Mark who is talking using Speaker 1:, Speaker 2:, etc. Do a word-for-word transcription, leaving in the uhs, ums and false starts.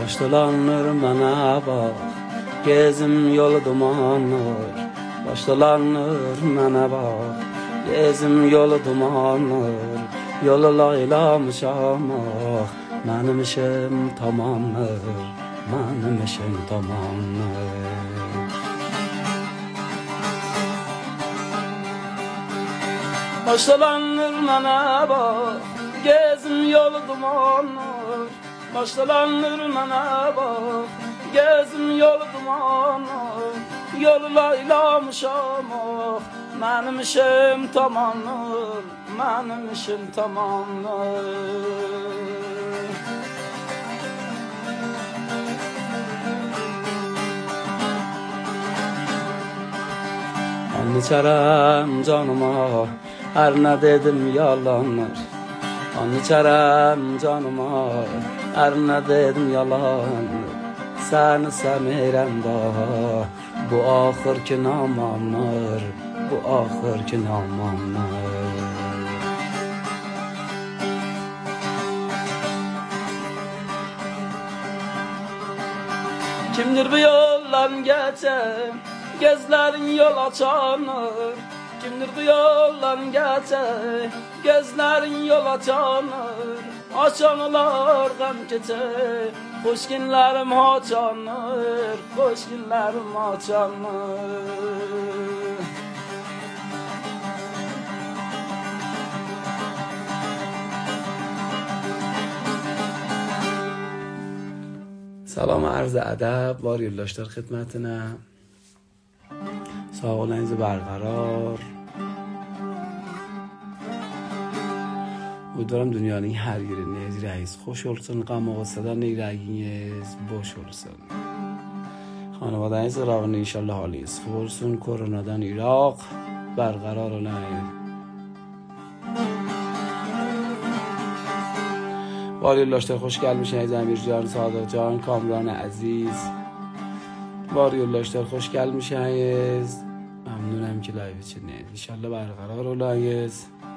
Speaker 1: Başlanır mənə bax, gezim yolu dumanlar. Başlanır mənə bax, gezim yolu dumanlar. Yolu laylamışam ah, mənim işim tamamdır, mənim işim tamamdır. Başlanır mənə bax, gezim yolu dumanlar. Başlanır mənə bax, gezim yolu dumanlar. Yolu laylamışam ah, mənim işim tamamdır, mənim işim tamamdır. And içərəm canıma, hər nə dedim yalanlar. And içərəm canıma, hər nə dedim yalanlar. Səni sevmirəm daha, bu axırki namamdır, bu axırki namamdır. Kimdir bu yoldan geçen, gözlerin yol açanır. Kimdir bu yoldan geçen, gözlerin yol açanır. Açanlar gam keçer, hoş günlerim açanır, hoş günlerim açanır. سلام عرض ادب بار یولداشتار خدمتونه. sağolunuz برقرار. Umarım dünyanın her yeriniz reis hoş olsun, غم و غصه نیرگینیز boş olsun. خانواده‌از راغن inşallah حالیز خوب olsun. کورونادان Irak برقرار olayım. بار یولداشتار خوش gelmişsiniz Emir Can, Sadık Can, Kamran Aziz. بار یولداشتار خوش gelmişsiniz. ممنونم که لایو چنید. انشالله برقرار olayız.